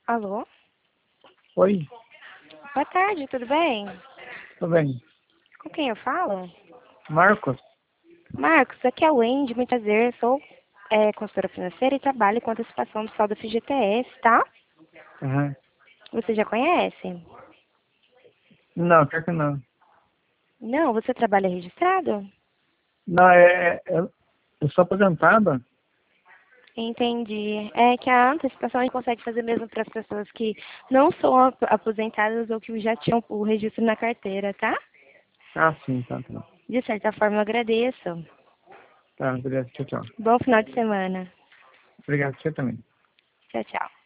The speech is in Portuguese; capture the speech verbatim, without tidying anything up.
Alô? Oi, Boa tarde, tudo bem? tudo bem? Com quem eu falo? Marcos? Marcos, aqui é o Wendy, muito prazer. Sou é, consultora financeira e trabalho com antecipação do saldo F G T S, tá? Aham. Você já conhece? Não, pior que não. Não, você trabalha registrado? Não, é, é, eu eu sou aposentado. Entendi. É que a antecipação a gente consegue fazer mesmo para as pessoas que não são ap- aposentadas ou que já tinham o registro na carteira, tá? Ah, sim, tá, tá. De certa forma, eu agradeço. Tá, beleza, tchau, tchau. Bom final de semana. Obrigado, você também. Tchau, tchau.